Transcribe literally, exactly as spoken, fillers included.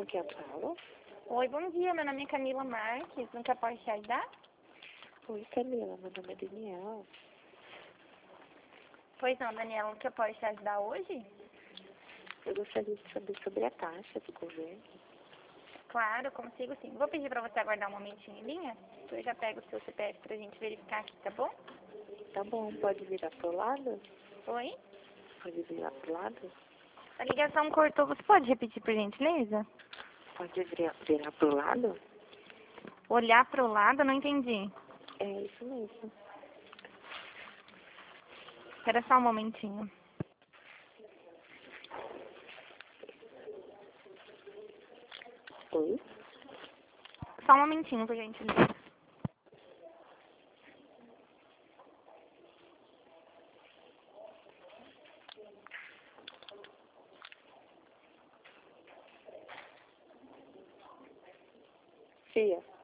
que eu falo? Oi, bom dia. Meu nome é Camila Marques. Não quer pode te ajudar? Oi, Camila, meu nome é Daniel. Pois não, Daniela. Não quer pode te ajudar hoje? Eu gostaria de saber sobre a taxa do governo. Claro, consigo sim. Vou pedir pra você aguardar um momentinho em linha. Eu já pego o seu C P F pra gente verificar aqui, tá bom? Tá bom, pode virar pro lado? Oi? Pode virar pro lado? A ligação cortou. Você pode repetir, por gentileza? Pode virar, virar pro lado? Olhar pro lado? Não entendi. É isso mesmo. Espera só um momentinho. Oi? Só um momentinho, por gentileza. Fia.